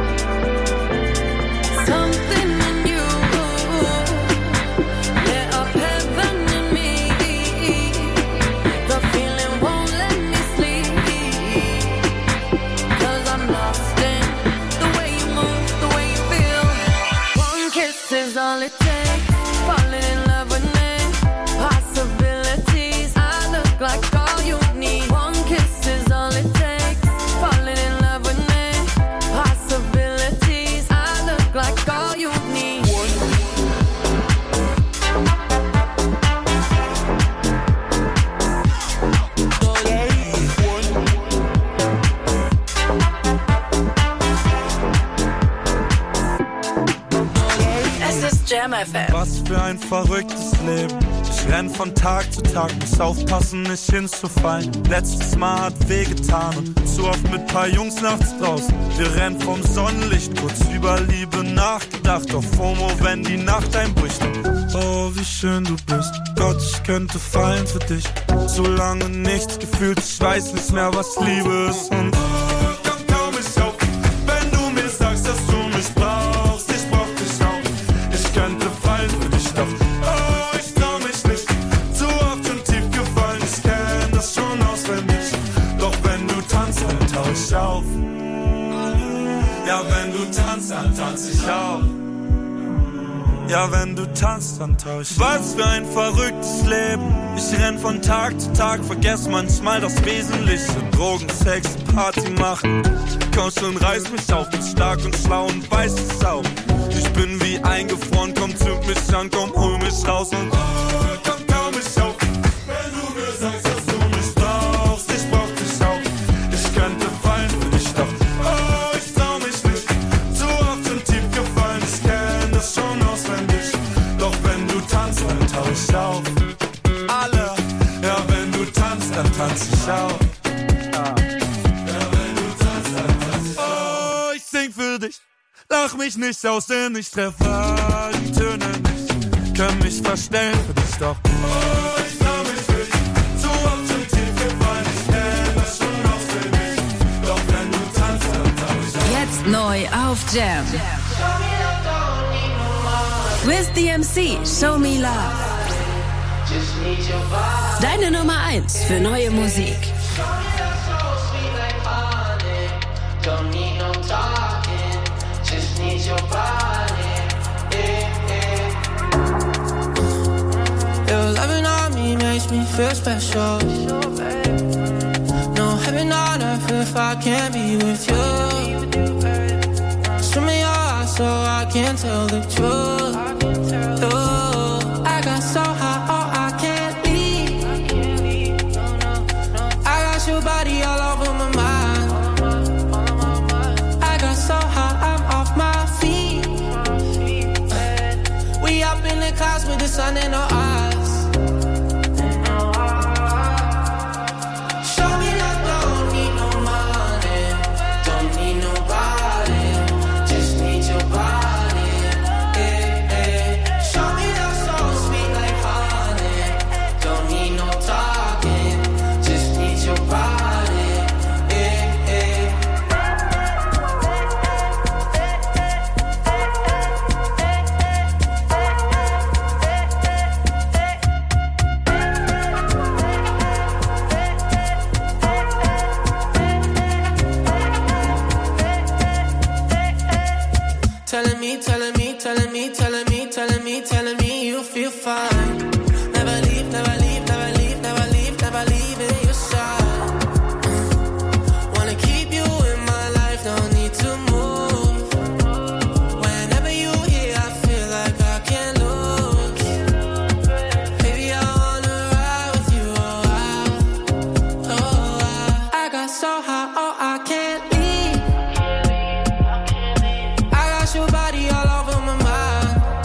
Something in you lit up heaven in me. The feeling won't let me sleep, 'cause I'm lost in the way you move, the way you feel. One kiss is all it takes. Falling in love with me. Possibilities, I look like all you need. One kiss is all it takes. Falling in love with me. Possibilities, I look like all you need. Es ist Jam F M. Was für ein verrücktes Leben. Ich renn von Tag zu Tag, muss aufpassen, nicht hinzufallen. Letztes Mal hat wehgetan und zu oft mit paar Jungs nachts draußen. Wir rennen vom Sonnenlicht, kurz über Liebe nachgedacht. Auf FOMO, wenn die Nacht einbricht. Oh, wie schön du bist. Gott, ich könnte fallen für dich. So lange nichts gefühlt, ich weiß nicht mehr, was Liebe ist. Und oh, komm, komm ich auf, wenn du mir sagst, dass du mich brauchst. Ich brauch dich auch. Ich könnte fallen für dich, doch oh, ich trau mich nicht. Zu oft und tief gefallen, ich kenn das schon auswendig. Doch wenn du tanzt, dann tauch ich auf. Ja, wenn du tanzt, dann tanz ich auf. Ja, wenn du tanzt, dann tauch ich. Was für ein verrücktes Leben. Ich renn von Tag zu Tag, vergess manchmal das Wesentliche. Drogen, Sex, Party machen. Komm schon, reiß mich auf, bin stark und schlau und weiß es auch. Ich bin wie eingefroren, komm, zünd mich an, komm, hol mich raus und oh, komm, komm mich auf. Wenn du mir sagst, dass du mich brauchst, ich brauch dich auch. Ich könnte fallen für dich, doch oh, ich trau mich nicht. Zu oft und tief gefallen, ich kenn das schon auswendig. Doch wenn du tanzt, dann tauch ich auf. Alle, ja, wenn du tanzt, dann tanz ich auf. Ja, wenn du tanzt, dann tanz ich auf. Oh, ich sing für dich. Lach mich nicht aus, denn ich treffe die Töne nicht. Kann mich verstellen für dich, doch oh, ich trau mich nicht. Zu oft schon tief gefallen, ich kenn das schon auswendig. Doch wenn du tanzt, dann tauch ich auf. Jetzt neu auf Jam. With D M C, Show Me Love. Deine Nummer eins für neue Musik. Don't need no talking, just need your body. Yeah, yeah. Your loving on me makes me feel special. No heaven on earth if I can't be with you. Show me your eyes so I can tell the truth. Ooh, I got so high, oh I can't leave. I got your body all over my mind. So high, I'm off my feet. We up in the clouds with the sun in our eyes. Show me that don't need no money, don't need nobody, just need your body. Yeah, yeah. Show me that so sweet like honey, don't need no talking, just need your body. Yeah, yeah. Telling me, telling me, telling me, telling me, telling me, telling me you feel fine. Never leave, never leave, never leave, never leave, never leave in your side. Wanna keep you in my life, don't need to move. Whenever you here, I feel like I can't lose. Baby, I wanna ride with you, oh, I, oh, I, I got so high, oh, I can't leave. Your body all over my mind.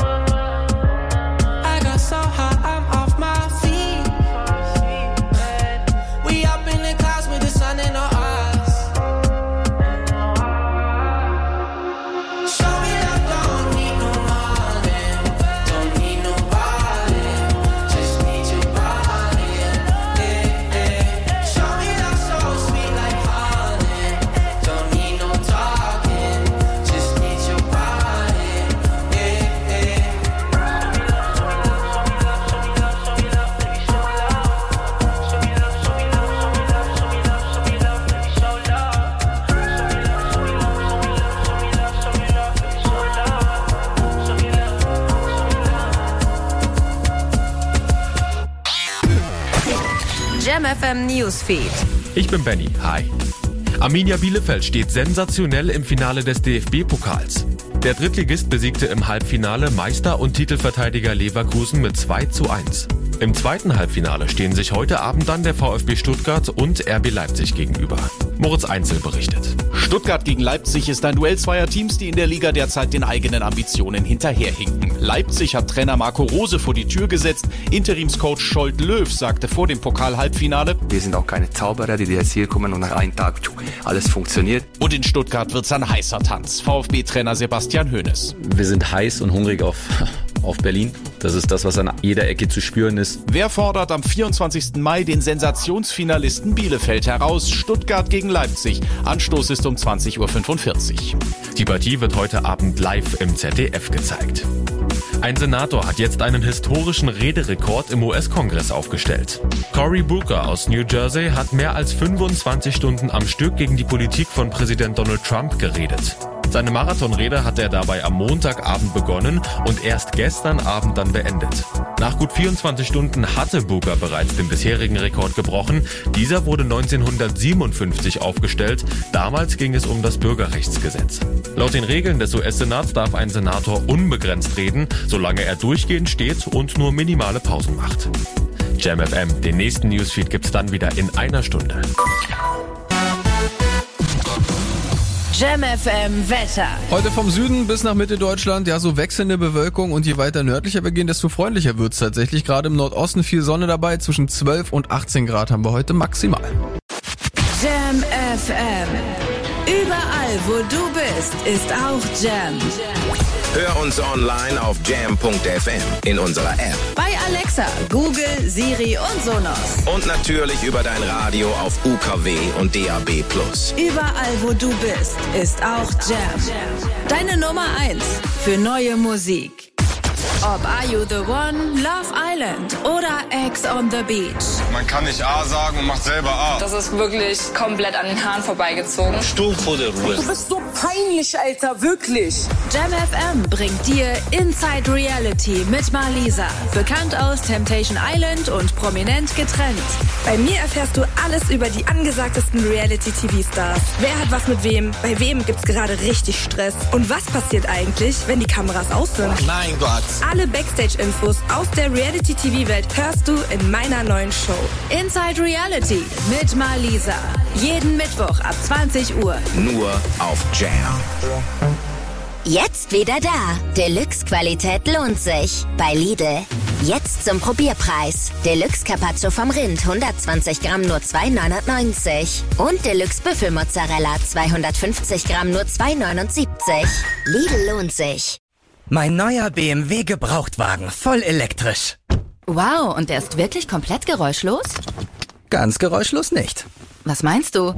Jam F M Newsfeed. Ich bin Benny. Hi. Arminia Bielefeld steht sensationell im Finale des D F B-Pokals. Der Drittligist besiegte im Halbfinale Meister und Titelverteidiger Leverkusen mit zwei zu eins. Im zweiten Halbfinale stehen sich heute Abend dann der VfB Stuttgart und R B Leipzig gegenüber. Moritz Einzel berichtet. Stuttgart gegen Leipzig ist ein Duell zweier Teams, die in der Liga derzeit den eigenen Ambitionen hinterherhinken. Leipzig hat Trainer Marco Rose vor die Tür gesetzt. Interimscoach Scholt Löw sagte vor dem Pokal-Halbfinale: Wir sind auch keine Zauberer, die jetzt hier kommen und nach einem Tag alles funktioniert. Und in Stuttgart wird's ein heißer Tanz. VfB-Trainer Sebastian Hoeneß. Wir sind heiß und hungrig auf, auf Berlin. Das ist das, was an jeder Ecke zu spüren ist. Wer fordert am vierundzwanzigsten Mai den Sensationsfinalisten Bielefeld heraus? Stuttgart gegen Leipzig. Anstoß ist um zwanzig Uhr fünfundvierzig. Die Partie wird heute Abend live im Z D F gezeigt. Ein Senator hat jetzt einen historischen Rederekord im U S-Kongress aufgestellt. Cory Booker aus New Jersey hat mehr als fünfundzwanzig Stunden am Stück gegen die Politik von Präsident Donald Trump geredet. Seine Marathonrede hat er dabei am Montagabend begonnen und erst gestern Abend dann beendet. Nach gut vierundzwanzig Stunden hatte Booker bereits den bisherigen Rekord gebrochen. Dieser wurde neunzehnhundertsiebenundfünfzig aufgestellt. Damals ging es um das Bürgerrechtsgesetz. Laut den Regeln des U S-Senats darf ein Senator unbegrenzt reden, solange er durchgehend steht und nur minimale Pausen macht. Jam F M, den nächsten Newsfeed gibt's dann wieder in einer Stunde. Jam F M Wetter. Heute vom Süden bis nach Mitte Deutschland, ja, so wechselnde Bewölkung, und je weiter nördlicher wir gehen, desto freundlicher wird's tatsächlich. Gerade im Nordosten viel Sonne dabei, zwischen zwölf und achtzehn Grad haben wir heute maximal. Jam F M. Überall, wo du bist, ist auch Jam. Hör uns online auf jam punkt f m, in unserer App, Bei Alexa, Google, Siri und Sonos. und natürlich über dein Radio auf U K W und D A B plus. Überall, wo du bist, ist auch Jam. Deine Nummer eins für neue Musik. Ob Are You The One, Love Island oder Ex on the Beach. Man kann nicht A sagen und macht selber A. Das ist wirklich komplett an den Haaren vorbeigezogen. Sturm vor der Ruhe. Du bist so peinlich, Alter, wirklich. Jam F M bringt dir Inside Reality mit Marlisa. Bekannt aus Temptation Island und prominent getrennt. Bei mir erfährst du alles über die angesagtesten Reality-T V-Stars. Wer hat was mit wem? Bei wem gibt's gerade richtig Stress? Und was passiert eigentlich, wenn die Kameras aus sind? Mein Gott. Alle Backstage-Infos aus der Reality-T V-Welt hörst du in meiner neuen Show. Inside Reality mit Marlisa. Jeden Mittwoch ab zwanzig Uhr. Nur auf Jam. Jetzt wieder da. Deluxe-Qualität lohnt sich. Bei Lidl. Jetzt zum Probierpreis. Deluxe Carpaccio vom Rind hundertzwanzig Gramm nur zwei neunundneunzig. Und Deluxe Büffelmozzarella zweihundertfünfzig Gramm nur zwei neunundsiebzig. Lidl lohnt sich. Mein neuer B M W Gebrauchtwagen, voll elektrisch. Wow, und der ist wirklich komplett geräuschlos? Ganz geräuschlos nicht. Was meinst du?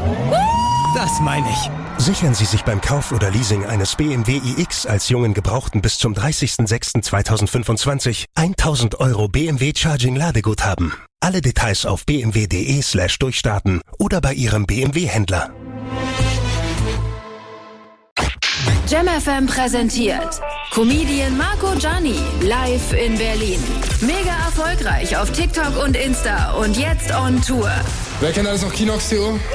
Das meine ich. Sichern Sie sich beim Kauf oder Leasing eines B M W iX als jungen Gebrauchten bis zum dreißigsten sechsten zweitausendfünfundzwanzig tausend Euro B M W Charging Ladeguthaben. Alle Details auf b m w punkt d e slash durchstarten oder bei Ihrem B M W-Händler. Jam F M präsentiert Comedian Marco Gianni live in Berlin. Mega erfolgreich auf TikTok und Insta und jetzt on Tour. Wer kennt alles noch Kinox T O?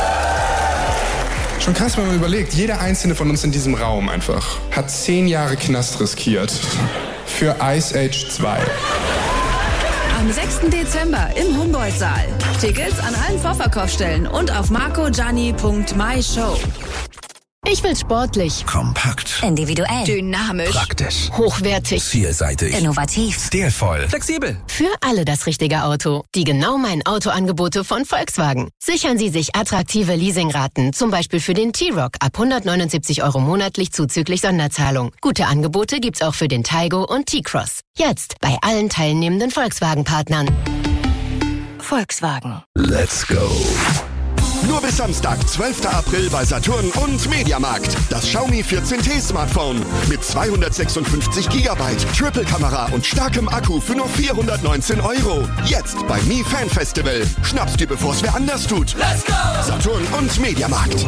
Schon krass, wenn man überlegt, jeder einzelne von uns in diesem Raum einfach hat zehn Jahre Knast riskiert für Ice Age zwei. Am sechsten Dezember im Humboldt-Saal. Tickets an allen Vorverkaufsstellen und auf marco gianni punkt my show. Ich will sportlich, kompakt, individuell, dynamisch, praktisch, hochwertig, vielseitig, innovativ, stilvoll, flexibel. Für alle das richtige Auto. Die genau mein Autoangebote von Volkswagen. Sichern Sie sich attraktive Leasingraten, zum Beispiel für den T-Roc ab hundertneunundsiebzig Euro monatlich zuzüglich Sonderzahlung. Gute Angebote gibt's auch für den Taigo und T-Cross. Jetzt bei allen teilnehmenden Volkswagen-Partnern. Volkswagen. Let's go. Nur bis Samstag, zwölften April bei Saturn und Mediamarkt. Das Xiaomi vierzehn T Smartphone mit zweihundertsechsundfünfzig Gigabyte, Triple-Kamera und starkem Akku für nur vierhundertneunzehn Euro. Jetzt bei Mi Fan Festival. Schnapp's dir, bevor es wer anders tut. Let's go! Saturn und Mediamarkt.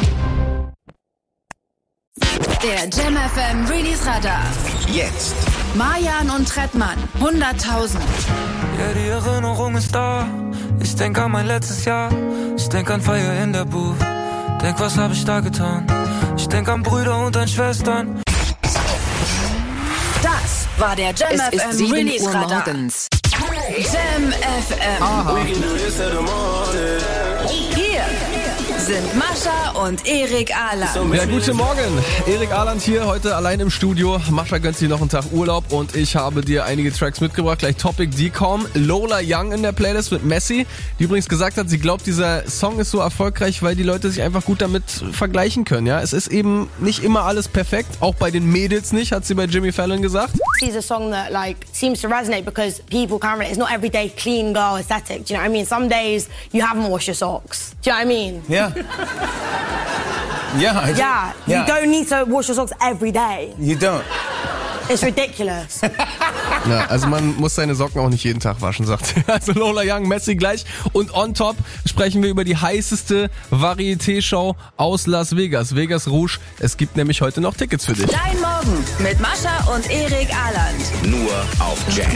Der Jam F M Release Radar. Jetzt. Marjan und Trettmann, hunderttausend. Ja, die Erinnerung ist da. Ich denk an mein letztes Jahr. Ich denk an Feier in der Booth. Denk, was hab ich da getan? Ich denk an Brüder und an Schwestern. Das war der Jam Es F ist M sieben Release Uhr Radar. morgens. Jam F M. Aha. Hier sind Mascha und Erik Ahland. Ja, guten Morgen. Erik Ahland hier, heute allein im Studio. Mascha gönnt sich noch einen Tag Urlaub und ich habe dir einige Tracks mitgebracht. Gleich Topic D COM, Lola Young in der Playlist mit Messi, die übrigens gesagt hat, sie glaubt, dieser Song ist so erfolgreich, weil die Leute sich einfach gut damit vergleichen können. Ja, es ist eben nicht immer alles perfekt, auch bei den Mädels nicht, hat sie bei Jimmy Fallon gesagt. She's a song that like seems to resonate because people can't relate. It's not everyday clean girl aesthetic. Do you know what I mean? Some days you haven't washed your socks. Do you know what I mean? Yeah. Yeah, I do. Yeah, Yeah. you don't need to wash your socks every day. You don't. It's ridiculous. Ja, also man muss seine Socken auch nicht jeden Tag waschen, sagt sie. Also Lola Young, Messi gleich. Und on top sprechen wir über die heißeste Varieté-Show aus Las Vegas. Vegas Rouge. Es gibt nämlich heute noch Tickets für dich. Dein Morgen mit Mascha und Erik Ahland. Nur auf Jam.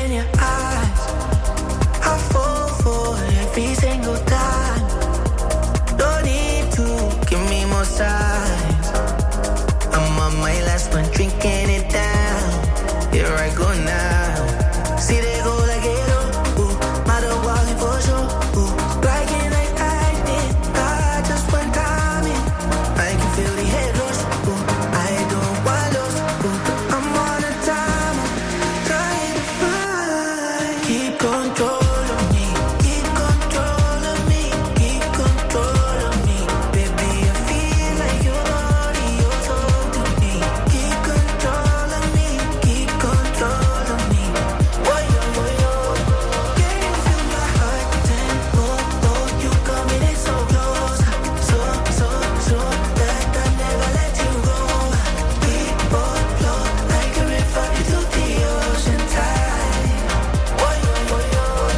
I'm on my last one, drinking it down. Here I go now. See they go like it, oh, ooh. Matter walking for sure, ooh. Like it, like I did. I just went down in. I can feel the head rush, ooh. I don't want lost, ooh. I'm on a timer, trying to find. Keep control of me, keep control of me, keep control of me. Baby, I feel like your body, your soul to me. Keep control of me, keep control of me. Boy, oh, boy, oh. Can you feel my heart tempo? Oh, you coming in so close, so, so, so that I never let you go. We both flow like a river into the ocean tide. Boy, oh, boy, oh.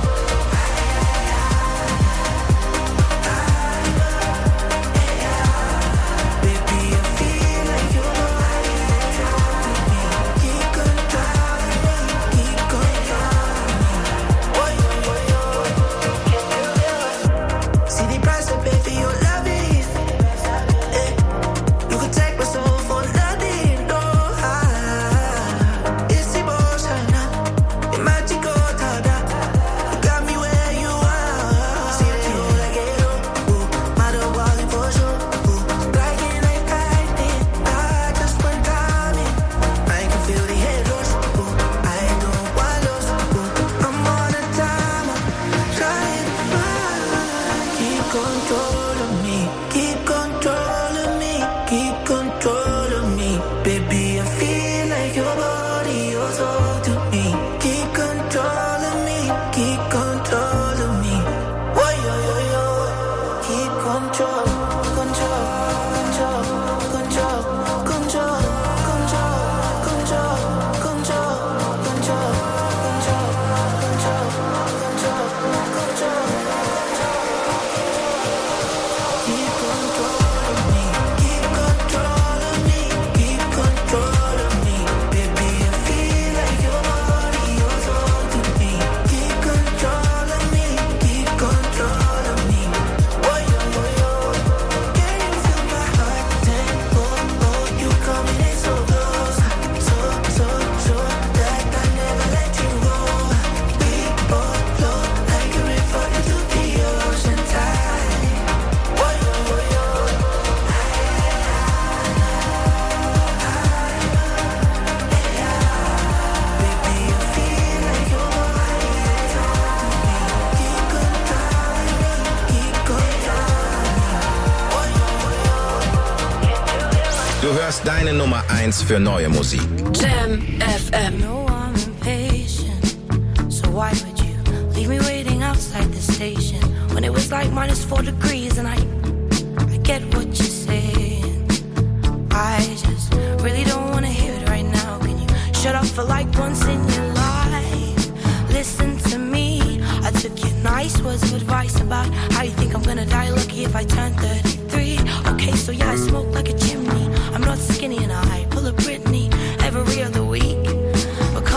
Baby, I feel like your body is to me. Keep control of me, keep control of me. Boy, oh, boy, oh. Can you feel it? See the price I pay for your love is. Eh. You could take my soul for nothing, no. Ah. It's emotional, it's magical, tada. You got me where you are. See they go like it, oh, ooh. Matter walking for sure, ooh. Like it, like I did. I just went down in. I can feel the head rush, ooh. I don't want lost, ooh. I'm on a timer, trying to find. Keep control of me, keep control of me, keep control of me. Baby, I feel like your body, your soul to me. Keep control of me, keep control of me. Whoa, yo, yo, yo. Keep control, control, control, control, control, control, control, control, control, control, control, control, control. Keep control of me, keep control of me, keep control of me. Baby, I feel like your body, your soul to me. Keep control of me, keep control of me. Boy, oh, boy, oh. Can you feel my heart tempo? Oh, you coming in so close, so, so, so that I never let you go. We both flow like a river into the ocean tide. Boy, oh, boy, oh. Baby, I feel like your body is on me. Keep control of me, keep control of me. Boy, oh, boy, oh. Du hörst deine Nummer eins für neue Musik. Jam F M. No, I'm impatient. So why would you leave me waiting outside the station when it was like minus four degrees? And I, I get what you're saying. I just really don't wanna hear it right now. Can you shut up for like once in your life? Listen to me. I took your nice words of advice about how you think I'm gonna die lucky if I turn thirty-three. Okay, so yeah, I smoke like a chimney. I'm not skinny and I pull a Britney every other week. But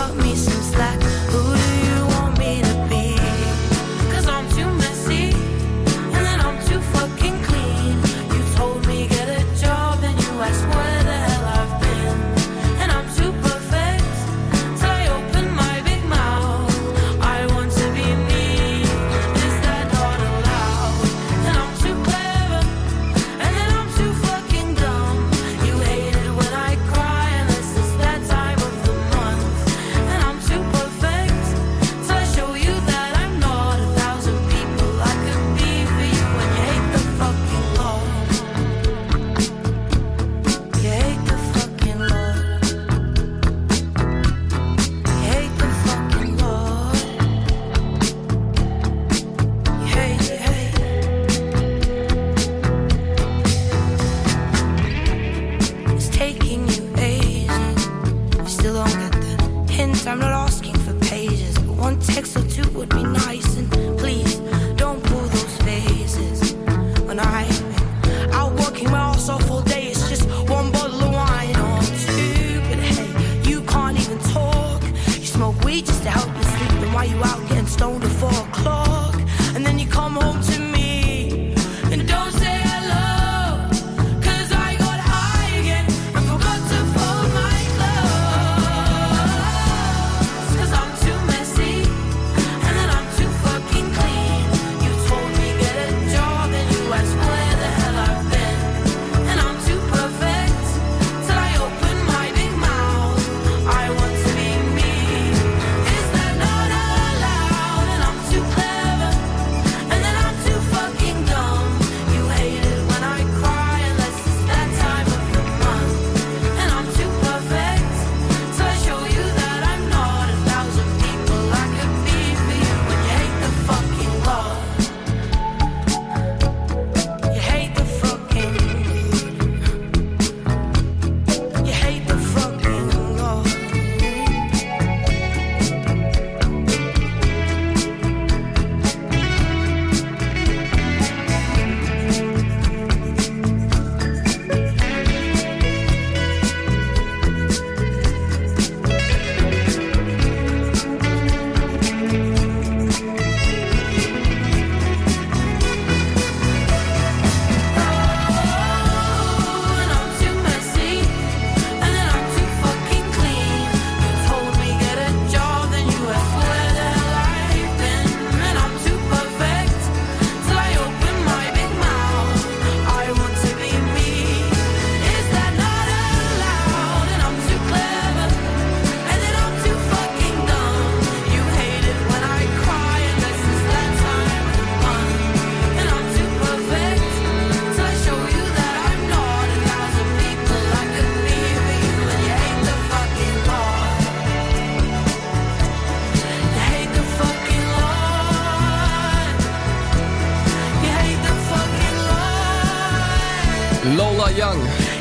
Young.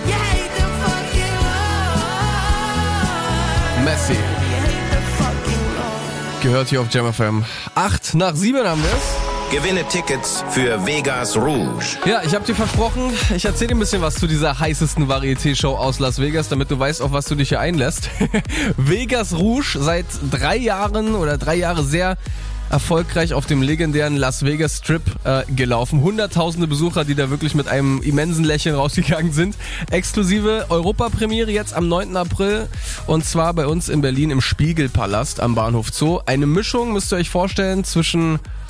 Messi. Gehört hier auf Jam F M. Acht nach sieben haben wir es. Gewinne Tickets für Vegas Rouge. Ja, ich habe dir versprochen, ich erzähle dir ein bisschen was zu dieser heißesten Varieté-Show aus Las Vegas, damit du weißt, auf was du dich hier einlässt. Vegas Rouge, seit drei Jahren oder drei Jahre sehr erfolgreich auf dem legendären Las Vegas Strip äh, gelaufen. Hunderttausende Besucher, die da wirklich mit einem immensen Lächeln rausgegangen sind. Exklusive Europapremiere jetzt am neunten April und zwar bei uns in Berlin im Spiegelpalast am Bahnhof Zoo. Eine Mischung, müsst ihr euch vorstellen, zwischen